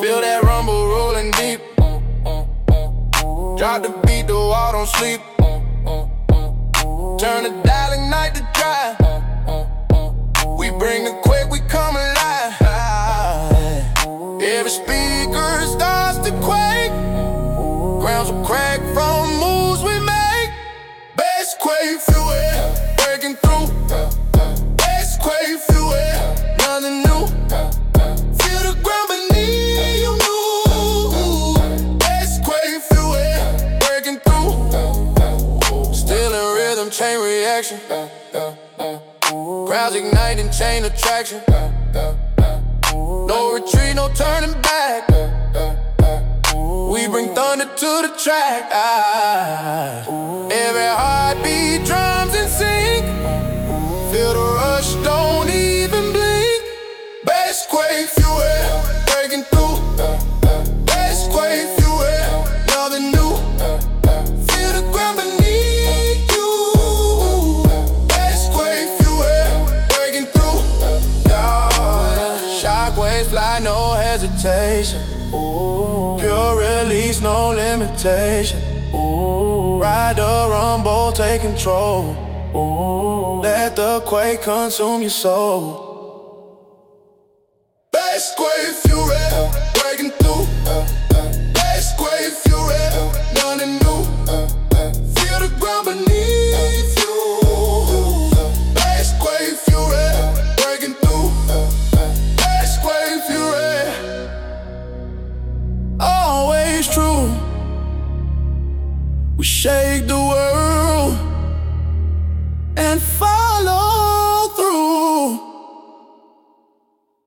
Feel that rumble rolling deep. Drop the beat, the wall don't sleep. Turn the dial, ignite the drive. We bring it quick, we come alive. Every speaker starts to quake. Grounds will crack from moves we make. Bass quake, feel it, breaking through. Bass quake, feel it, nothing new. Feel the ground beneath you move. Bass quake, feel it, breaking through. Still in rhythm, chain reaction. Crowds igniting, chain attraction. No retreat, no turning back. We bring thunder to the track. Every heartbeat, drums in sync. Feel the rush, don't even blink. Bass quake, feel it, breaking through. Bass quake, feel it, nothing new. Feel the ground beneath you. Bass quake, feel it, breaking through. Shockwaves fly, no hesitation. Pure release, no limitation. Ride the rumble, take control. Let the quake consume your soul. Bass quake, feel it, breaking through. Bass quake, feel it, nothing new. Feel the ground beneath you. Bass quake, feel it, breaking through. Bass quake, feel it, always true. We shake the world.